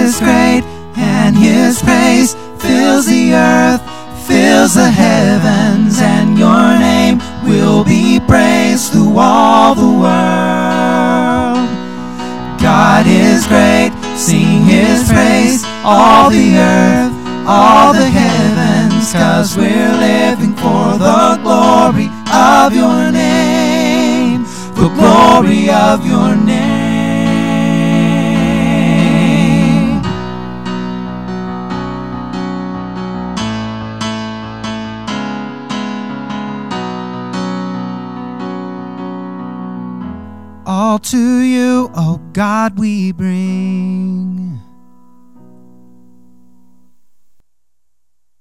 is great, and his praise fills the earth, fills the heavens, and your name will be praised through all the world. God is great, sing his praise, all the earth, all the heavens, 'cause we're living for the glory of your name, the glory of your name. All to you, oh God, we bring